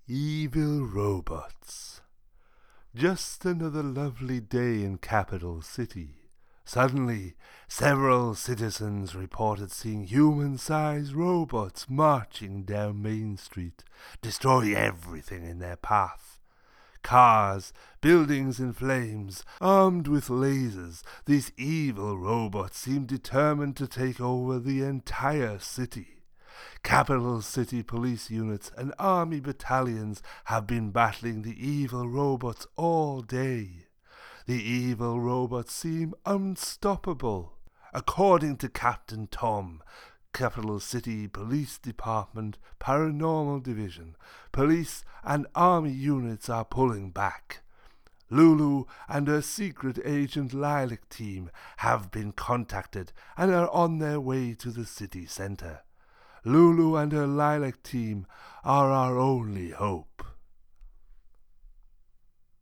Evil robots. Just another lovely day in Capital City. Suddenly, several citizens reported seeing human-sized robots marching down Main Street, destroying everything in their path. Cars, buildings in flames, armed with lasers, these evil robots seemed determined to take over the entire city. Capital City police units and army battalions have been battling the evil robots all day. The evil robots seem unstoppable. According to Captain Tom, Capital City Police Department Paranormal Division, police and army units are pulling back. Lulu and her secret agent Lilac team have been contacted and are on their way to the city center. Lulu and her Lilac team are our only hope.